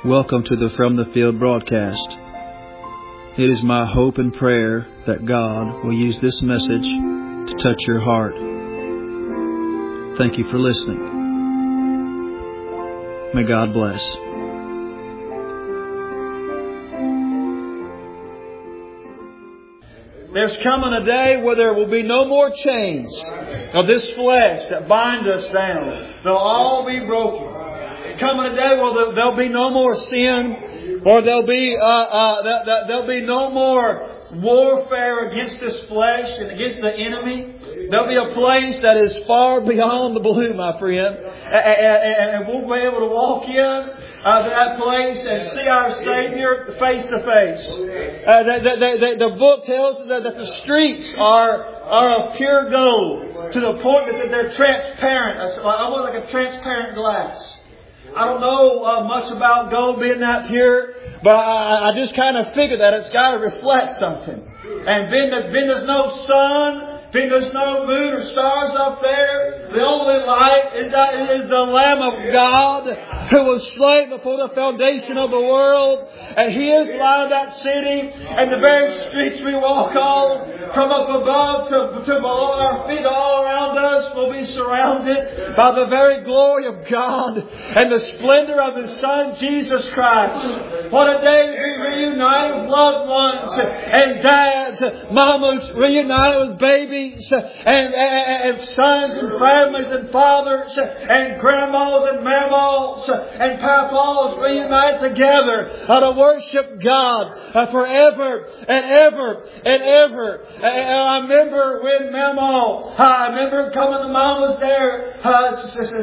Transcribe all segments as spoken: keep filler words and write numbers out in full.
Welcome to the From the Field broadcast. It is my hope and prayer that God will use this message to touch your heart. Thank you for listening. May God bless. There's coming a day where there will be no more chains of this flesh that bind us down. They'll all be broken. Coming a day where there'll be no more sin, or there'll be uh, uh, there'll be no more warfare against this flesh and against the enemy. There'll be a place that is far beyond the blue, my friend, and we'll be able to walk in uh, to that place and see our Savior face to face. Uh, the, the, the, the book tells us that, that the streets are are of pure gold to the point that they're transparent, almost like a transparent glass. I don't know uh, much about gold being that pure, but I, I just kind of figured that it's got to reflect something. And then, the, then there's no sun. Then there's no moon or stars up there. The only light is, that, is the Lamb of God who was slain before the foundation of the world. And He is light of that city. And the very streets we walk on, from up above to, to below our feet, all around us, will be surrounded by the very glory of God and the splendor of His Son, Jesus Christ. What a day to be reunited with loved ones and dads, mamas, reunited with babies. And, and, and sons and families and fathers and grandmas and mammas and papas reunite together uh, to worship God uh, forever and ever and ever. And I remember when Mama, uh, I remember coming to Mama's there. Uh,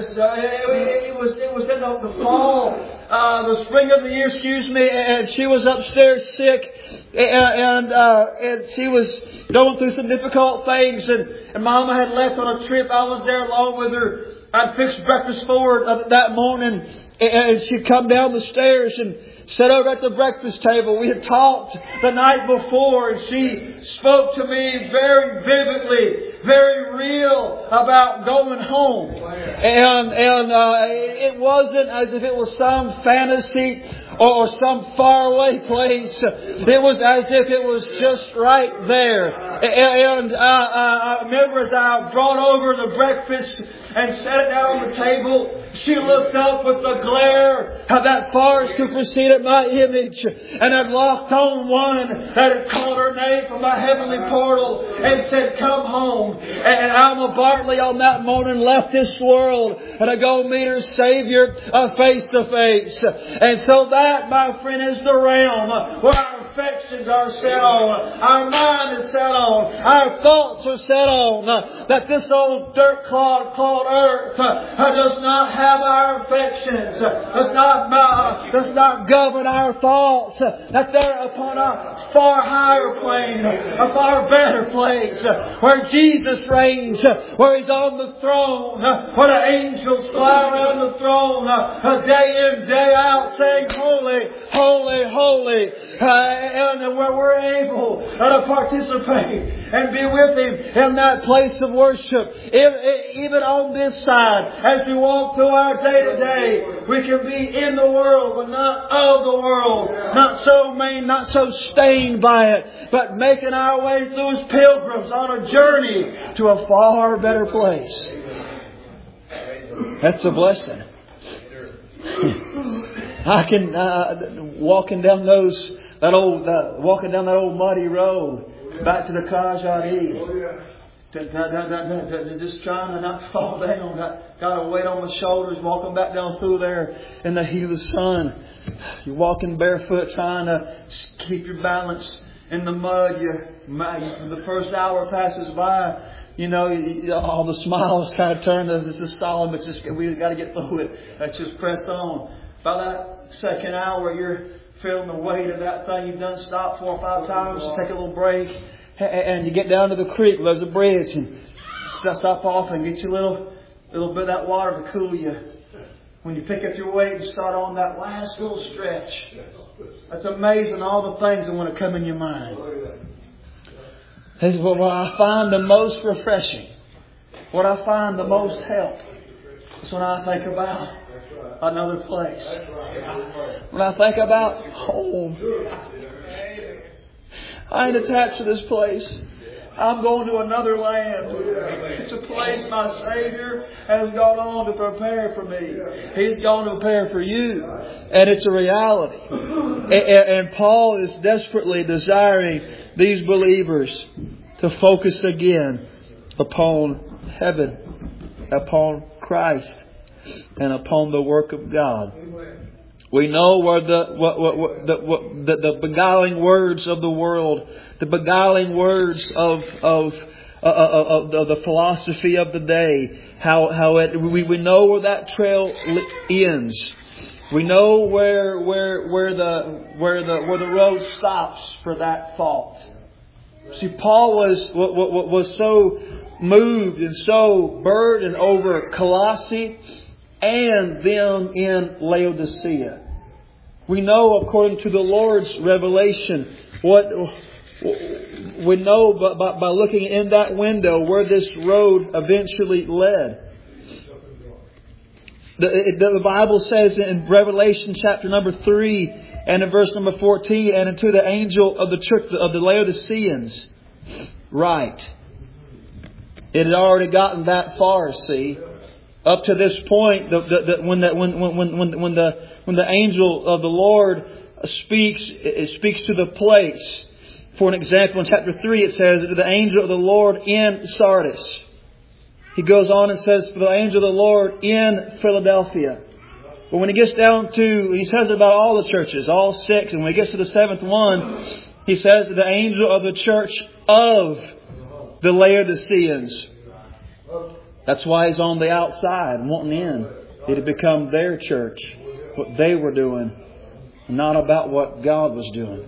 it was it was in the, the fall, uh, the spring of the year, excuse me, and she was upstairs sick, and uh, and she was going through some difficult things. And, and Mama had left on a trip. I was there along with her. I'd fixed breakfast for her that morning. And she'd come down the stairs and sat over at the breakfast table. We had talked the night before. And she spoke to me very vividly, very real about going home. And, and uh, it wasn't as if it was some fantasy or some faraway place. It was as if it was just right there. And uh, I remember as I brought over the breakfast and set it down on the table, she looked up with the glare of that forest who preceded my image, and had locked on one that had called her name from my heavenly portal and said, "Come home." And Alma Bartley on that morning left this world and to go meet her Savior uh, face to face. And so that, my friend, is the realm where our affections are set on, our mind is set on, our thoughts are set on. Uh, that this old dirt clod called earth uh, does not have our affections, uh, does not uh, does not govern our thoughts. Uh, that they're upon a far higher plane, a far better place, uh, where Jesus reigns, uh, where He's on the throne, uh, where the angels fly around the throne, uh, day in, day out, saying, "Holy, holy, holy." Uh, and where we're able uh, to participate and be with Him in that place of worship. Even on this side, as we walk through our day to day, we can be in the world, but not of the world. Not so main, not so stained by it, but making our way through as pilgrims on a journey to a far better place. That's a blessing. I can uh, walking down those that old uh, walking down that old muddy road back to the Kajadi. Just trying to not fall down. Got, got a weight on my shoulders walking back down through there in the heat of the sun. You're walking barefoot trying to keep your balance in the mud. You, the first hour passes by. You know, all the smiles kind of turn to this is solid, but just we got to get through it. Let's just press on. By that second hour, you're feeling the weight of that thing. You've done stop four or five times, take a little break, and you get down to the creek. There's a bridge, and stop off and get you a little, little bit of that water to cool you. When you pick up your weight and start on that last little stretch, that's amazing. All the things that want to come in your mind. This is what I find the most refreshing. What I find the most help is when I think about another place. When I think about home, I ain't attached to this place. I'm going to another land. It's a place my Savior has gone on to prepare for me. He's gone to prepare for you. And it's a reality. And Paul is desperately desiring these believers to focus again upon heaven, upon Christ, and upon the work of God. We know where the what, what, what, the, what, the the beguiling words of the world, the beguiling words of of uh, of, of the philosophy of the day, how how it we, we know where that trail ends. We know where where where the where the where the road stops for that thought. See, Paul was was so moved and so burdened over Colossae and them in Laodicea. We know, according to the Lord's revelation, what we know by, by, by looking in that window where this road eventually led. The, the Bible says in Revelation chapter number three and in verse number fourteen, and unto the angel of the church of the Laodiceans, write. It had already gotten that far, see. Up to this point, the, the, the, when, the, when, when, when, when, the, when the angel of the Lord speaks, it speaks to the place. For an example, in chapter three it says, to the angel of the Lord in Sardis. He goes on and says, for the angel of the Lord in Philadelphia. But when he gets down to, he says about all the churches, all six, and when he gets to the seventh one, he says to the angel of the church of the Laodiceans. That's why he's on the outside, wanting in. It had become their church, what they were doing, not about what God was doing.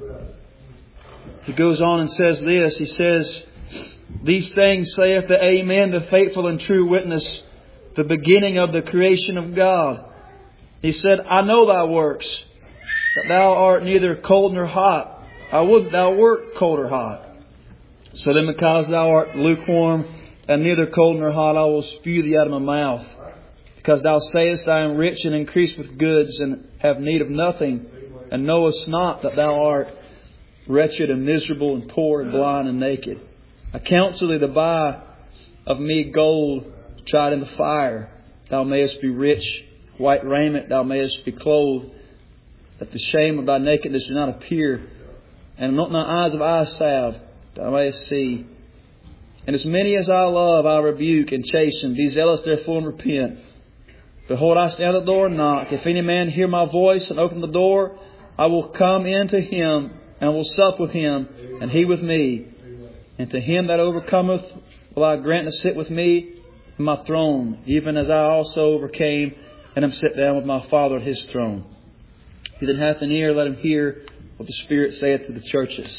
He goes on and says this. He says, these things saith the Amen, the faithful and true witness, the beginning of the creation of God. He said, I know thy works, that thou art neither cold nor hot. I would thou wert cold or hot. So then because thou art lukewarm, and neither cold nor hot, I will spew thee out of my mouth. Because thou sayest, I am rich and increase with goods, and have need of nothing, and knowest not that thou art wretched and miserable and poor and blind and naked. I counsel thee to buy of me gold tried in the fire, thou mayest be rich, white raiment, thou mayest be clothed, that the shame of thy nakedness do not appear, and anoint thy eyes of eye salve, thou mayest see. And as many as I love, I rebuke and chasten. Be zealous therefore and repent. Behold, I stand at the door and knock. If any man hear my voice and open the door, I will come in to him, and will sup with him, and he with me. And to him that overcometh will I grant to sit with me in my throne, even as I also overcame, and am set down with my Father at his throne. He that hath an ear, let him hear what the Spirit saith to the churches.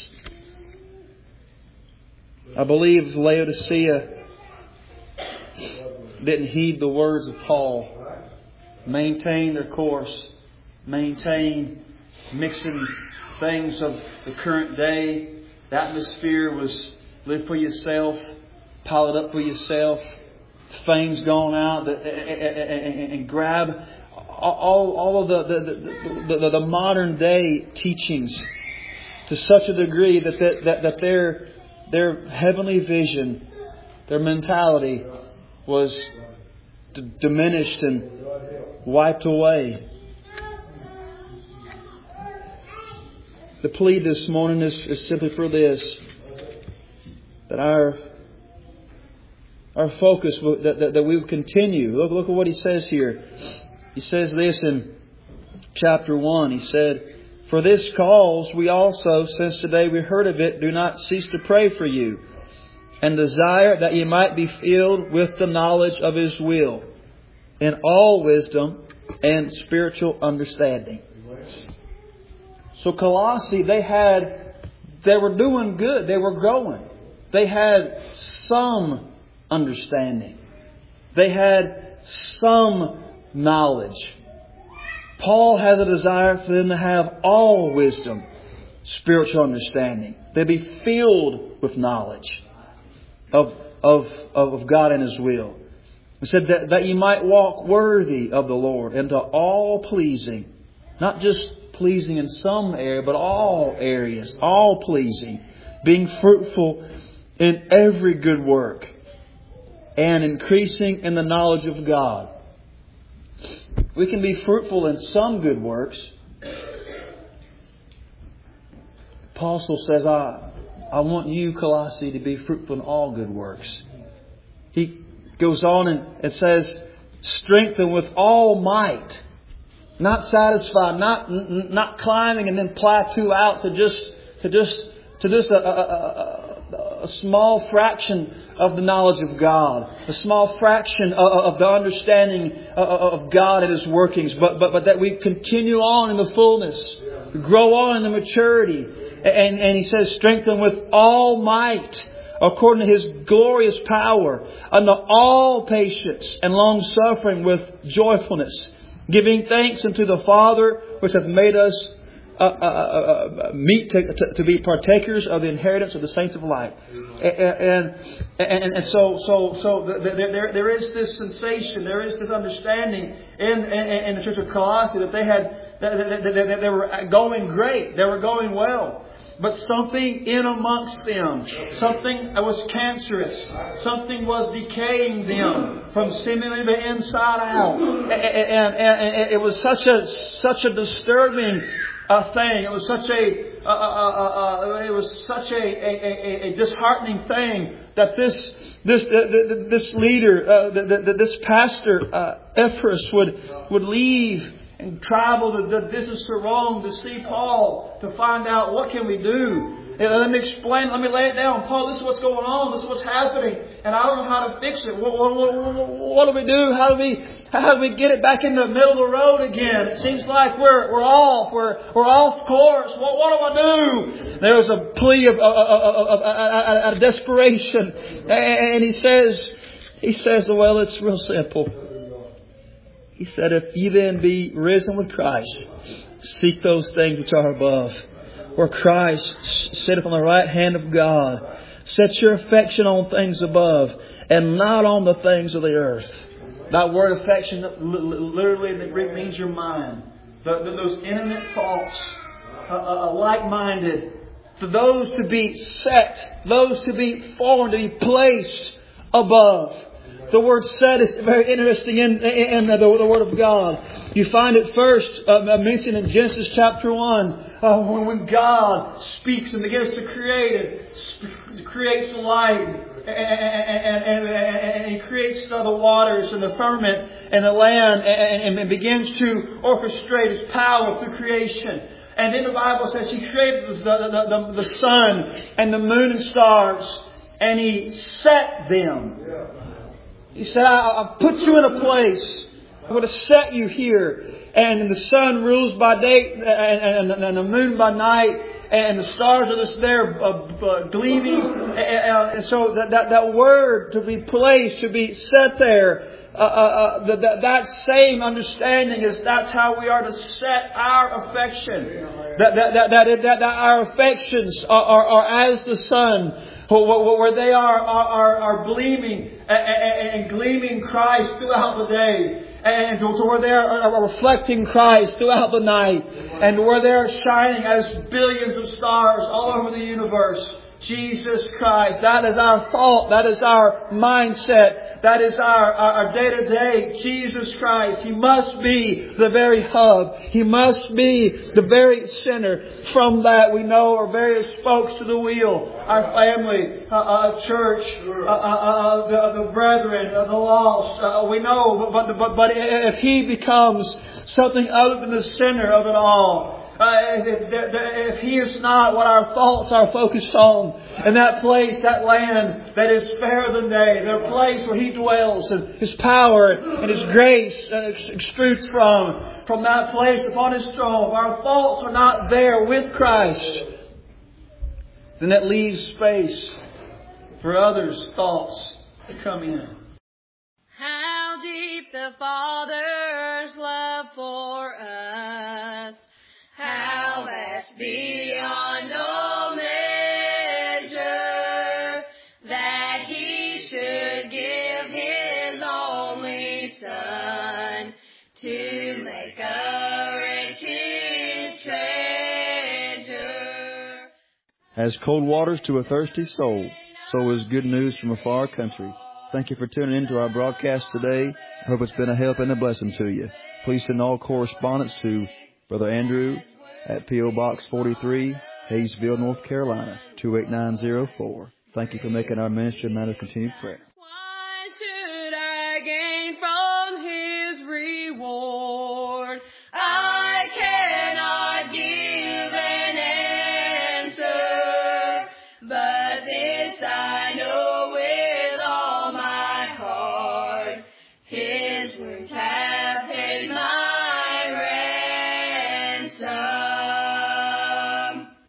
I believe Laodicea didn't heed the words of Paul. Maintain their course. Maintain mixing things of the current day. The atmosphere was live for yourself, pile it up for yourself. Fame's gone out, and grab all, all of the the, the, the the modern day teachings to such a degree that that, that, that their their heavenly vision, their mentality was d- diminished and wiped away. The plea this morning is, is simply for this, that our our focus, that, that, that we will continue. Look, look at what he says here. He says this in chapter one. He said, for this cause we also, since the day we heard of it, do not cease to pray for you, and desire that ye might be filled with the knowledge of His will, in all wisdom and spiritual understanding. So Colossae, they had, they were doing good. They were growing. They had some understanding. They had some knowledge. Paul has a desire for them to have all wisdom, spiritual understanding. They be filled with knowledge of, of, of God and His will. It said that, that you might walk worthy of the Lord and to all pleasing. Not just pleasing in some area, but all areas. All pleasing. Being fruitful in every good work. And increasing in the knowledge of God. We can be fruitful in some good works. Apostle says, I, I want you, Colossae, to be fruitful in all good works. He goes on and it says, strengthen with all might. Not satisfied, not not climbing and then plateau out to just to just to just a, a, a, a small fraction of the knowledge of God, a small fraction of, of the understanding of God and His workings, but but but that we continue on in the fullness, grow on in the maturity, and and He says, strengthen with all might, according to His glorious power, unto all patience and long suffering with joyfulness, giving thanks unto the Father, which hath made us uh, uh, uh, meet to, to, to be partakers of the inheritance of the saints of light. And and, and so so so there, there there is this sensation, there is this understanding in in, in the church of Colossae that they had that they, they, they were going great, they were going well. But something in amongst them, something was cancerous, something was decaying them from seemingly the inside out, and, and, and it was such a such a disturbing uh, thing. It was such a uh, uh, uh, uh, it was such a, a, a, a disheartening thing that this this uh, this leader, uh, the, the, this pastor, uh, Epaphras, would would leave and travel the, the distance to Rome to see Paul to find out what can we do. And let me explain. Let me lay it down. Paul, this is what's going on. This is what's happening, and I don't know how to fix it. What, what, what, what do we do? How do we how do we get it back in the middle of the road again? It seems like we're we're off. We're we're off course. What, what do I do? There was a plea of, of, of, of, of, of desperation, and he says he says, well, it's real simple. He said, if ye then be risen with Christ, seek those things which are above, where Christ sitteth on the right hand of God. Set your affection on things above, and not on the things of the earth. That word affection literally in the Greek means your mind. The, the, those intimate thoughts, uh, uh, like-minded. For those to be set, those to be formed, to be placed above. The word set is very interesting in, in, in the, the Word of God. You find it first uh, mentioned in Genesis chapter one, uh, when, when God speaks and begins to create it, sp- creates light, and, and, and, and, and He creates the waters and the firmament and the land, and, and begins to orchestrate His power through creation. And then the Bible says He created the, the, the, the sun and the moon and stars, and He set them. He said, I've put you in a place. I'm going to set you here. And the sun rules by day and, and, and the moon by night. And the stars are just there uh, uh, gleaming. And, and so that, that, that word to be placed, to be set there, uh, uh, uh, that, that, that same understanding is that's how we are to set our affection. That, that, that, that, that, that our affections are, are, are as the sun. Where they are, are, are gleaming and gleaming Christ throughout the day. And to where they are reflecting Christ throughout the night. And where they are shining as billions of stars all over the universe. Jesus Christ. That is our thought. That is our mindset. That is our, our, our day-to-day. Jesus Christ. He must be the very hub. He must be the very center. From that we know are various spokes to the wheel. Our family, uh, uh, church, uh, uh, uh, the, the brethren, uh, the lost. Uh, we know, but, but, but if He becomes something other than the center of it all, Uh, if, if He is not what our thoughts are focused on, and that place, that land that is fairer than day, the place where He dwells, and His power and His grace extrudes from, from that place upon His throne, if our thoughts are not there with Christ, then that leaves space for others' thoughts to come in. How deep the Father's love for us, how vast beyond all measure, that He should give His only Son to make a rich his treasure. As cold waters to a thirsty soul, so is good news from a far country. Thank you for tuning in to our broadcast today. I hope it's been a help and a blessing to you. Please send all correspondence to Brother Andrew at P O Box forty-three, Hayesville, North Carolina, two eight nine zero four. Thank you for making our ministry a matter of continued prayer.